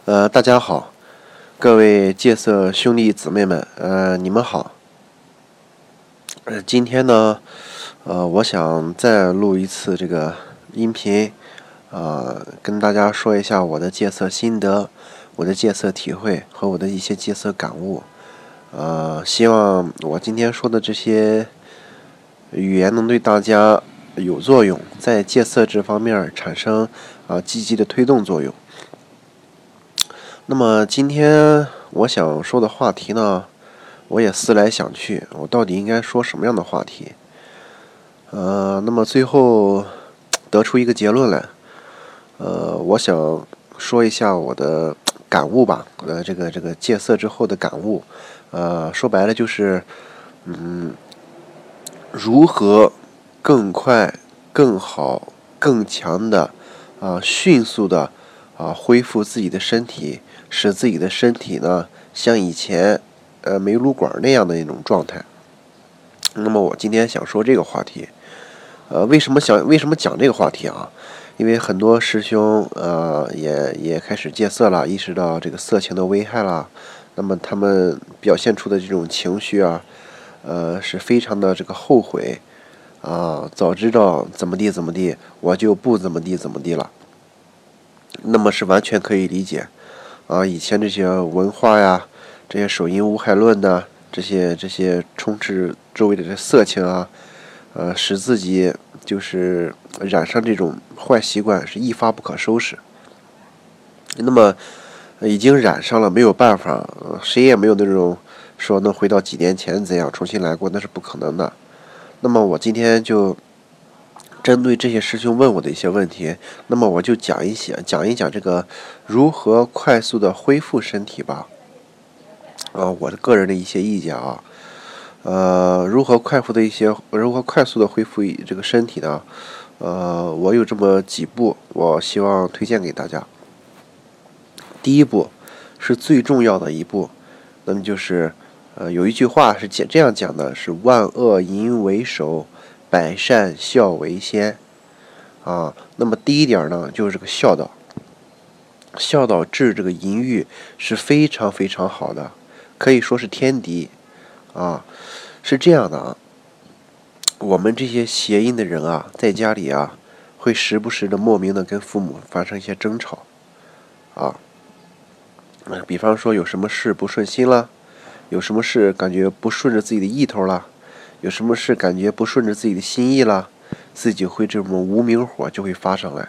大家好，各位戒色兄弟姊妹们，你们好。今天呢，我想再录一次这个音频，跟大家说一下我的戒色心得、我的戒色体会和我的一些戒色感悟。希望我今天说的这些语言能对大家有作用，在戒色这方面产生积极的推动作用。那么今天我想说的话题呢，我也思来想去，我到底应该说什么样的话题？那么最后得出一个结论来，我想说一下我的感悟吧，这个戒色之后的感悟，说白了就是，如何更快、更好、更强的迅速的恢复自己的身体，使自己的身体呢像以前煤炉管那样的一种状态。那么我今天想说这个话题，为什么讲这个话题啊？因为很多师兄也开始戒色了，意识到这个色情的危害了，那么他们表现出的这种情绪是非常的这个后悔早知道怎么地，我就不怎么地了。那么是完全可以理解以前这些文化呀，这些手淫无害论呐，这些充斥周围的这色情使自己就是染上这种坏习惯是一发不可收拾。那么已经染上了，没有办法，谁也没有那种说能回到几年前怎样重新来过，那是不可能的。那么我今天就针对这些师兄问我的一些问题，那么我就讲一讲这个如何快速的恢复身体吧。我的个人的一些意见如何快速的恢复这个身体呢？我有这么几步，我希望推荐给大家。第一步是最重要的一步，那么就是有一句话是这样讲的，是万恶淫为首，百善孝为先那么第一点呢，就是这个孝道。孝道治这个淫欲是非常非常好的，可以说是天敌是这样的我们这些邪淫的人在家里会时不时的莫名的跟父母发生一些争吵比方说有什么事不顺心了，有什么事感觉不顺着自己的意头了，有什么事感觉不顺着自己的心意了，自己会这种无名火就会发上来。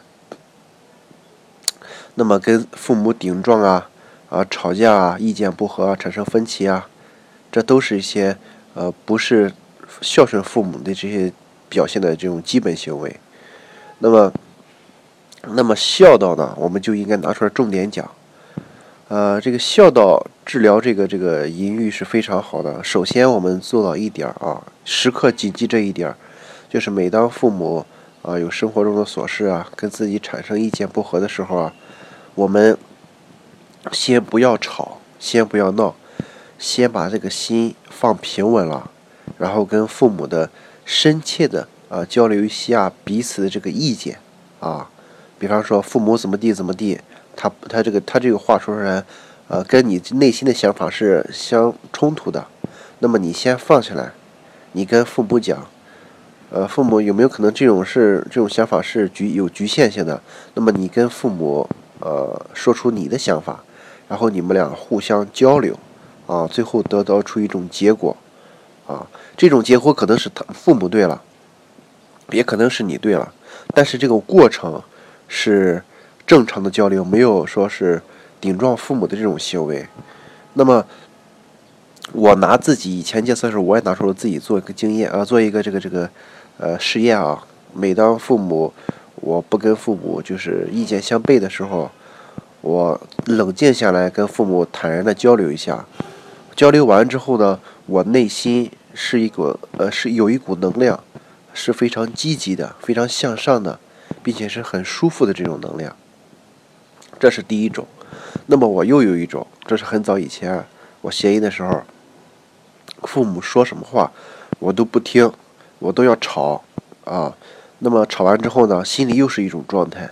那么跟父母顶撞吵架意见不合产生分歧这都是一些不是孝顺父母的这些表现的这种基本行为。那么孝道呢，我们就应该拿出来重点讲。这个孝道治疗这个淫欲是非常好的。首先我们做到一点时刻谨记这一点，就是每当父母有生活中的琐事跟自己产生意见不合的时候我们先不要吵，先不要闹，先把这个心放平稳了，然后跟父母的深切的交流一下彼此的这个意见比方说父母怎么地，他这个话说出来跟你内心的想法是相冲突的，那么你先放下来，你跟父母讲父母有没有可能这种想法是有局限性的，那么你跟父母说出你的想法，然后你们俩互相交流最后得到出一种结果这种结果可能是父母对了，也可能是你对了，但是这个过程是正常的交流，没有说是顶撞父母的这种行为。那么我拿自己以前戒色的时候，我也拿出了自己做一个经验做一个这个实验每当我不跟父母就是意见相悖的时候，我冷静下来跟父母坦然的交流一下，交流完之后呢，我内心是有一股能量，是非常积极的，非常向上的，并且是很舒服的这种能量。这是第一种。那么我又有一种，这是很早以前我邪淫的时候，父母说什么话我都不听，我都要吵那么吵完之后呢，心里又是一种状态。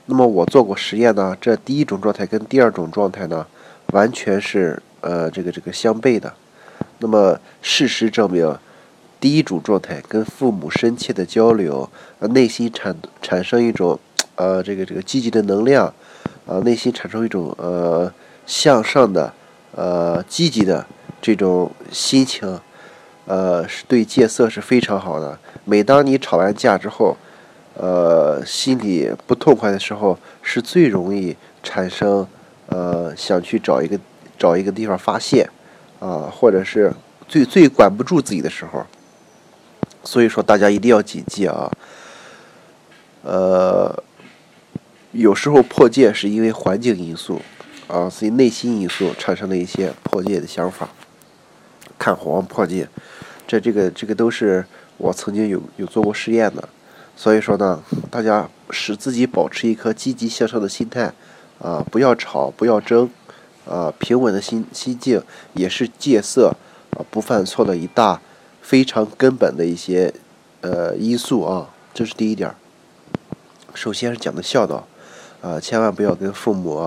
那么我做过实验呢，这第一种状态跟第二种状态呢，完全是这个相悖的。那么事实证明，第一种状态跟父母深切的交流，内心产生一种这个积极的能量，内心产生一种向上的积极的这种心情，是对戒色是非常好的。每当你吵完架之后，心里不痛快的时候，是最容易产生想去找一个地方发泄或者是最管不住自己的时候。所以说大家一定要谨记啊，有时候破戒是因为环境因素所以内心因素产生的一些破戒的想法，看黄破戒，这个都是我曾经有做过实验的。所以说呢，大家使自己保持一颗积极向上的心态不要吵，不要争平稳的心境也是戒色不犯错的一大非常根本的一些因素这是第一点。首先是讲的孝道千万不要跟父母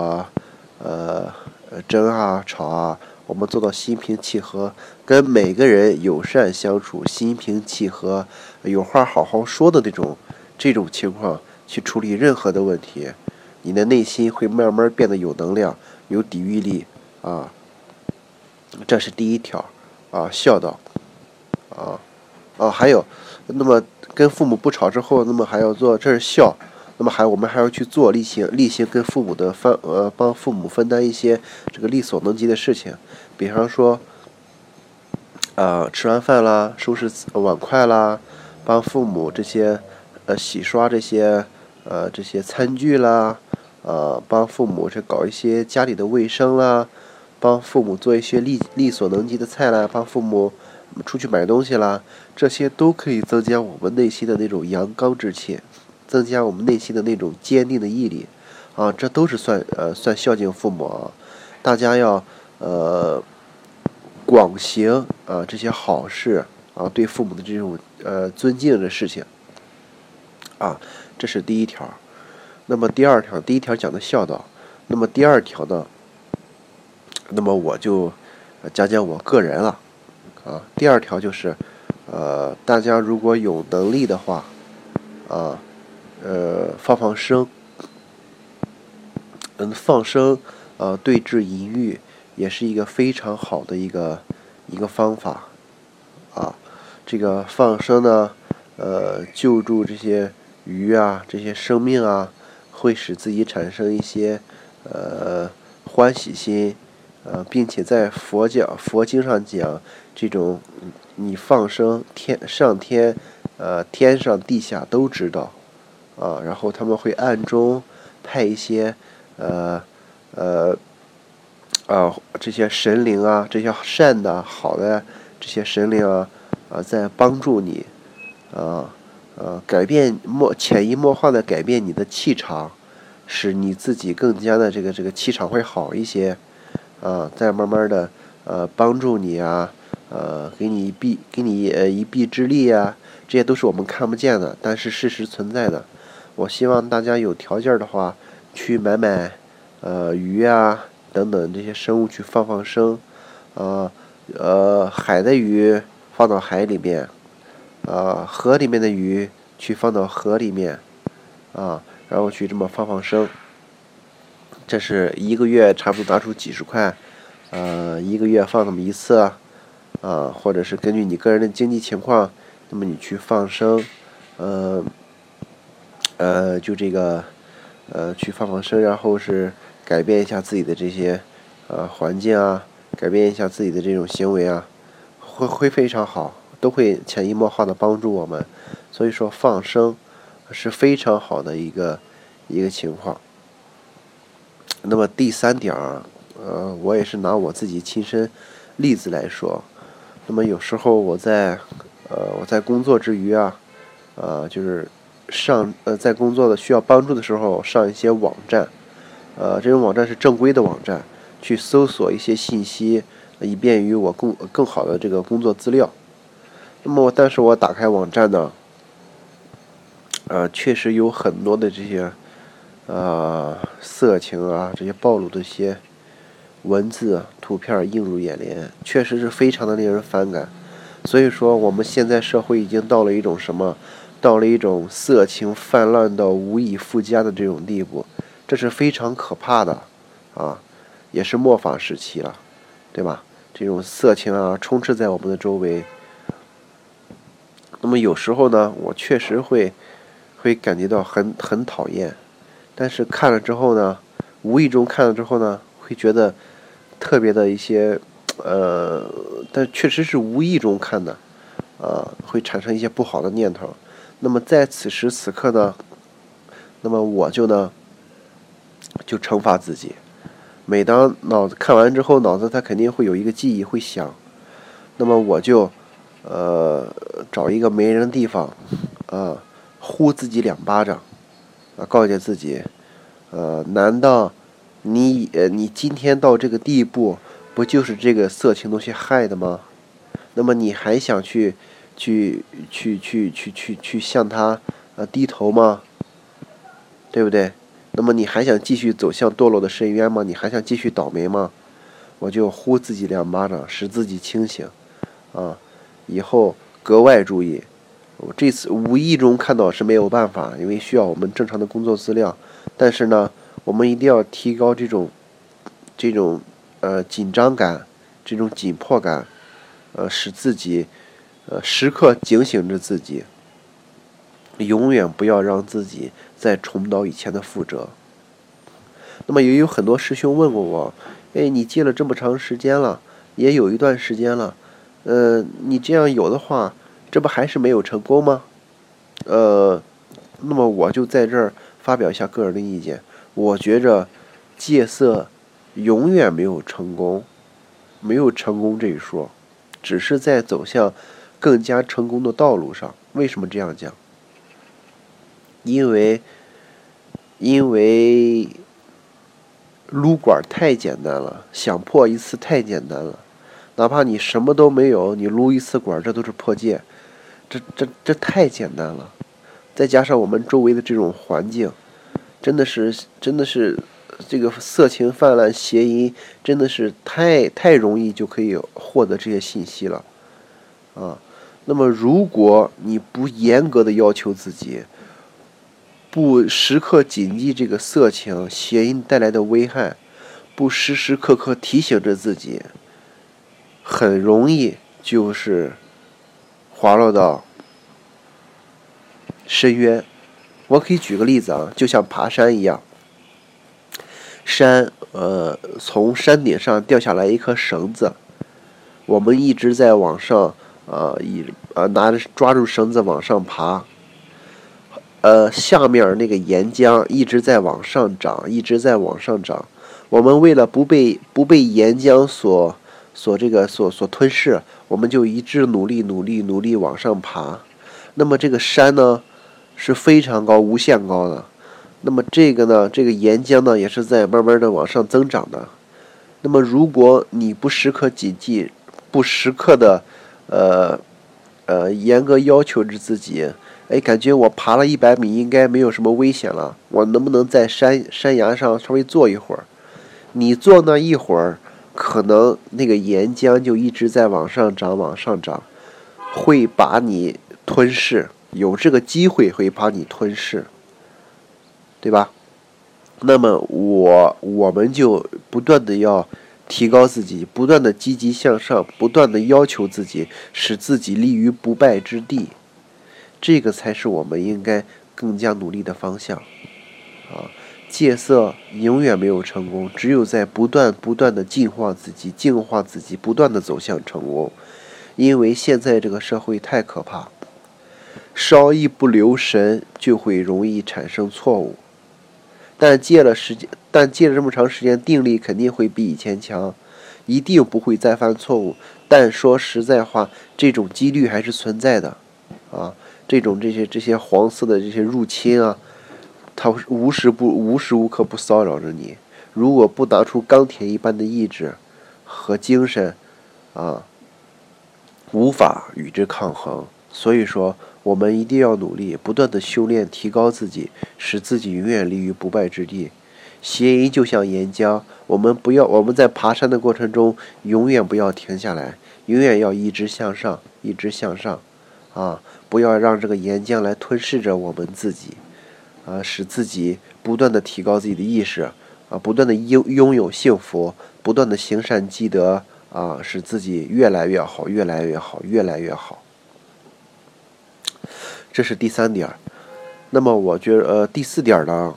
争吵我们做到心平气和，跟每个人友善相处，心平气和，有话好好说的这种情况去处理任何的问题，你的内心会慢慢变得有能量，有抵御力这是第一条孝道还有，那么跟父母不吵之后，那么还要做，这是孝。那么我们还要去做例行跟父母的帮父母分担一些这个力所能及的事情，比方说吃完饭啦，收拾碗筷啦，帮父母这些洗刷这些餐具啦，帮父母搞一些家里的卫生啦，帮父母做一些力所能及的菜啦，帮父母出去买东西啦，这些都可以增加我们内心的那种阳刚之气，增加我们内心的那种坚定的毅力这都是算孝敬父母大家要广行这些好事对父母的这种尊敬的事情这是第一条。那么第二条，第一条讲的孝道，那么第二条呢，那么我就讲我个人了第二条就是大家如果有能力的话放生，放生对治淫欲也是一个非常好的一个方法这个放生呢救助这些鱼这些生命会使自己产生一些欢喜心并且在佛经上讲，这种你放生上天天上地下都知道然后他们会暗中派一些这些神灵这些善的好的这些神灵在帮助你改变潜移默化的改变你的气场，使你自己更加的这个气场会好一些再慢慢的帮助你给你一臂之力这些都是我们看不见的，但是事实存在的。我希望大家有条件的话，去买鱼等等这些生物去放生海的鱼放到海里面河里面的鱼去放到河里面然后去这么放生，这是一个月差不多拿出几十块一个月放那么一次或者是根据你个人的经济情况，那么你去放生就这个去放生，然后是改变一下自己的这些环境改变一下自己的这种行为会非常好，都会潜移默化的帮助我们。所以说放生是非常好的一个情况。那么第三点我也是拿我自己亲身例子来说，那么有时候我在工作之余就是在工作的需要帮助的时候，上一些网站这种网站是正规的网站，去搜索一些信息，以便于我更好的这个工作资料。那么但是我打开网站呢确实有很多的这些色情啊这些暴露的一些文字、图片映入眼帘，确实是非常的令人反感。所以说，我们现在社会已经到了一种什么？到了一种色情泛滥到无以复加的这种地步，这是非常可怕的啊，也是末法时期了，对吧？这种色情啊，充斥在我们的周围。那么有时候呢，我确实会感觉到很讨厌，但是看了之后呢，无意中看了之后呢，会觉得特别的一些但确实是无意中看的，会产生一些不好的念头。那么在此时此刻呢，那么我就惩罚自己。每当脑子看完之后，脑子它肯定会有一个记忆会想，那么我就找一个没人的地方，呼自己2巴掌，告诫自己，难道你今天到这个地步，不就是这个色情东西害的吗？那么你还想去向他低头吗？对不对？那么你还想继续走向堕落的深渊吗？你还想继续倒霉吗？我就呼自己2巴掌，使自己清醒以后格外注意。我这次无意中看到是没有办法，因为需要我们正常的工作资料，但是呢，我们一定要提高这种紧张感，这种紧迫感，使自己时刻警醒着自己，永远不要让自己再重蹈以前的覆辙。那么也有很多师兄问过我，你戒了这么长时间了，也有一段时间了，你这样有的话，这不还是没有成功吗？那么我就在这儿发表一下个人的意见，我觉着戒色永远没有成功，没有成功这一说，只是在走向更加成功的道路上。为什么这样讲？因为撸管太简单了，想破一次太简单了，哪怕你什么都没有，你撸一次管，这都是破戒，这太简单了。再加上我们周围的这种环境，真的是这个色情泛滥、邪淫，真的是太容易就可以获得这些信息了那么如果你不严格的要求自己，不时刻谨记这个色情邪淫带来的危害，不时时刻刻提醒着自己，很容易就是滑落到深渊。我可以举个例子就像爬山一样，从山顶上掉下来一颗绳子，我们一直在往上抓住绳子往上爬，下面那个岩浆一直在往上涨，一直在往上涨。我们为了不被岩浆所吞噬，我们就一直努力往上爬。那么这个山呢是非常高、无限高的。那么这个岩浆呢也是在慢慢的往上增长的。那么如果你不时刻谨记，不时刻的严格要求着自己，感觉我爬了100米应该没有什么危险了，我能不能在山崖上稍微坐一会儿？你坐那一会儿，可能那个岩浆就一直在往上涨，会把你吞噬，有这个机会会把你吞噬，对吧？那么我们就不断的要提高自己，不断的积极向上，不断的要求自己，使自己立于不败之地，这个才是我们应该更加努力的方向戒色永远没有成功，只有在不断的净化自己，不断的走向成功。因为现在这个社会太可怕，稍一不留神就会容易产生错误。但戒了这么长时间，定力肯定会比以前强，一定不会再犯错误。但说实在话，这种几率还是存在的这些黄色的这些入侵它无时无刻不骚扰着你。如果不拿出钢铁一般的意志和精神无法与之抗衡。所以说我们一定要努力，不断的修炼，提高自己，使自己永远立于不败之地。谐音就像岩浆，我们在爬山的过程中，永远不要停下来，永远要一直向上，一直向上，不要让这个岩浆来吞噬着我们自己，使自己不断的提高自己的意识，不断的拥有幸福，不断的行善积德，使自己越来越好，越来越好，越来越好。这是第3点。那么我觉得第4点呢，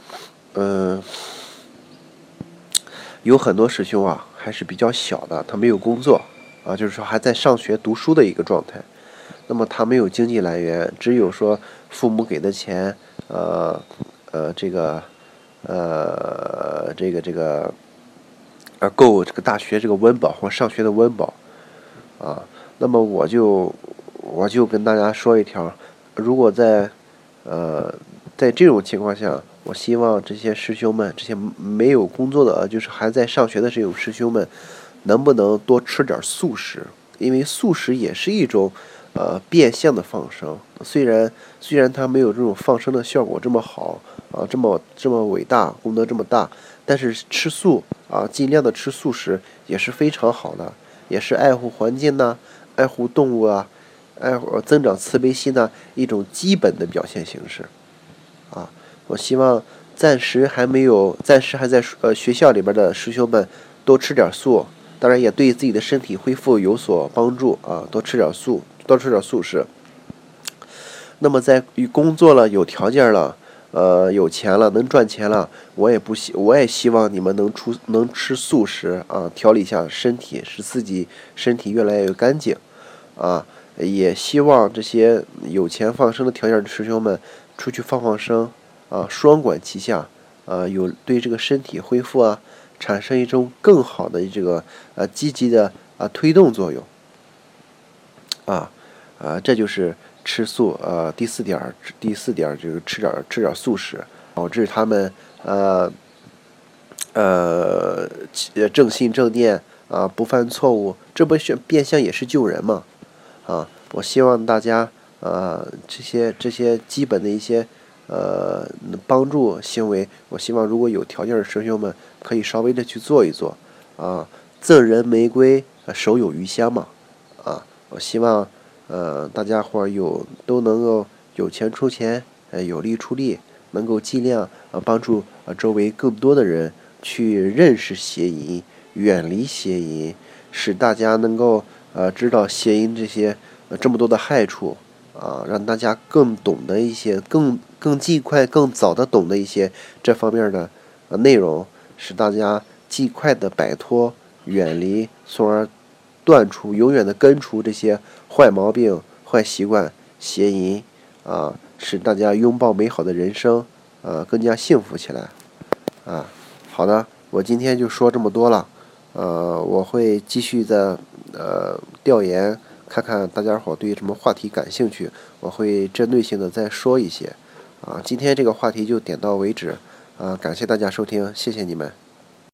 有很多师兄还是比较小的，他没有工作就是说还在上学读书的一个状态。那么他没有经济来源，只有说父母给的钱，够这个大学这个温饱或上学的温饱那么我就跟大家说一条，如果在这种情况下，我希望这些师兄们，这些没有工作的就是还在上学的这种师兄们，能不能多吃点素食？因为素食也是一种变相的放生，虽然它没有这种放生的效果这么好这么伟大，功德这么大，但是吃素尽量的吃素食也是非常好的，也是爱护环境爱护动物增长慈悲心一种基本的表现形式我希望暂时还在学校里边的师兄们多吃点素，当然也对自己的身体恢复有所帮助多吃点素食。那么在工作了，有条件了，有钱了，能赚钱了，我也希望你们能吃素食调理一下身体，使自己身体越来越干净也希望这些有钱放生的条件的师兄们出去放生双管齐下有对这个身体恢复产生一种更好的这个积极的推动作用这就是吃素第四点这个吃点素食，导致他们正心正念不犯错误，这不是变相也是救人吗？我希望大家这些基本的一些帮助行为，我希望如果有条件的师兄们可以稍微的去做一做赠人玫瑰手有余香嘛我希望大家伙都能够有钱出钱有力出力，能够尽量帮助周围更多的人去认识邪淫，远离邪淫，使大家能够知道邪淫这么多的害处让大家更懂得一些更尽快更早的懂得一些这方面的内容，使大家尽快的摆脱远离，从而永远的根除这些坏毛病坏习惯邪淫使大家拥抱美好的人生更加幸福起来好的，我今天就说这么多了我会继续的调研，看看大家伙对什么话题感兴趣，我会针对性的再说一些今天这个话题就点到为止感谢大家收听，谢谢你们。